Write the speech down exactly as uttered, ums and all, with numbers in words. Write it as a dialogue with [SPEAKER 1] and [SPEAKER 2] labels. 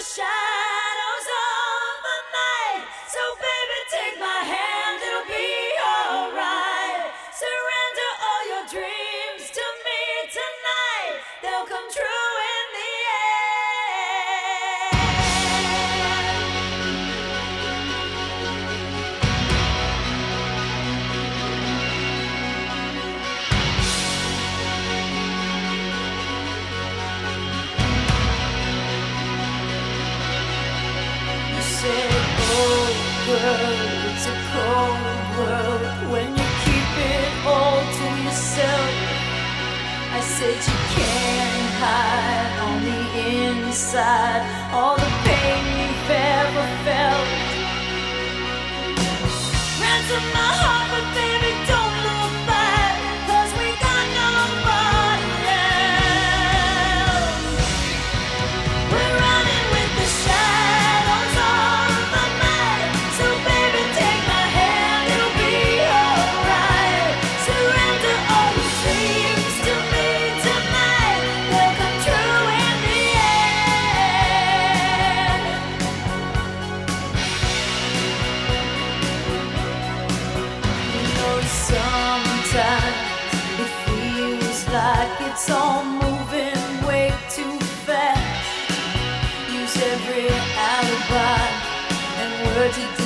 [SPEAKER 1] shadows of the night. So baby, take my hand, it'll be alright. Surrender all your dreams to me tonight. They'll come true in the world, it's a cold world when you keep it all to yourself. I said you can't hide on the inside all the pain you've ever felt. Ransom my heart, but baby, don't look back, 'cause we got nobody else. We're running with the shadows of the night. So baby, take my hand, it'll be alright. Surrender all your dreams to me tonight. They'll come true in the end. You know, sometimes it feels like it's all moving way too fast. Use every alibi and word to